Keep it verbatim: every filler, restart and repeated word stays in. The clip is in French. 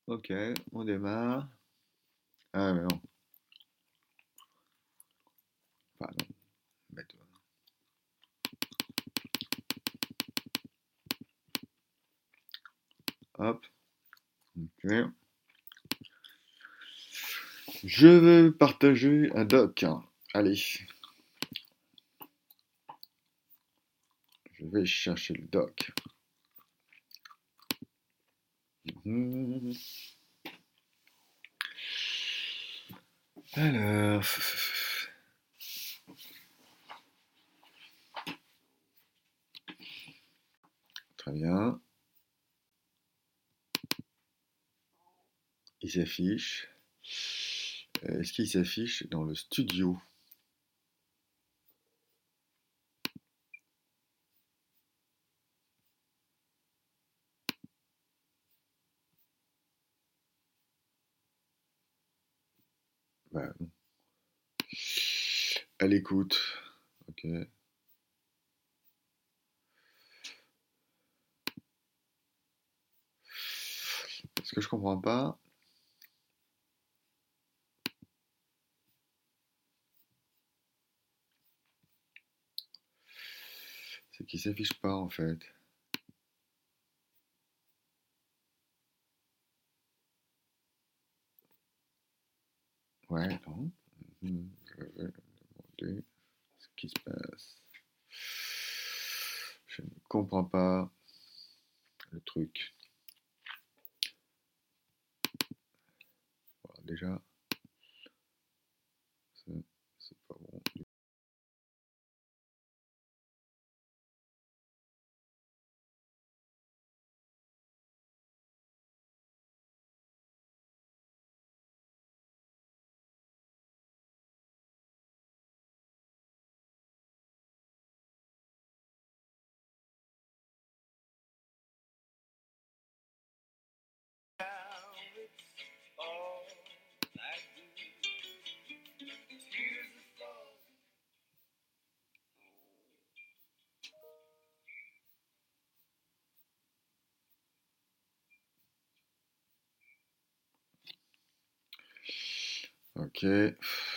Ok, on démarre. Ah mais non, pardon. Mets-toi. Hop, ok. Je veux partager un doc. Allez, je vais chercher le doc. Hmm. Alors, très bien. Il s'affiche. Euh, Est-ce qu'il s'affiche dans le studio? Bah non. À l'écoute. Ok. Ce que je comprends pas, c'est qu'il s'affiche pas en fait. Ouais, non. Mhm, je vais demander ce qui se passe. Je ne comprends pas le truc. Voilà, déjà, c'est c'est pas bon. Ok.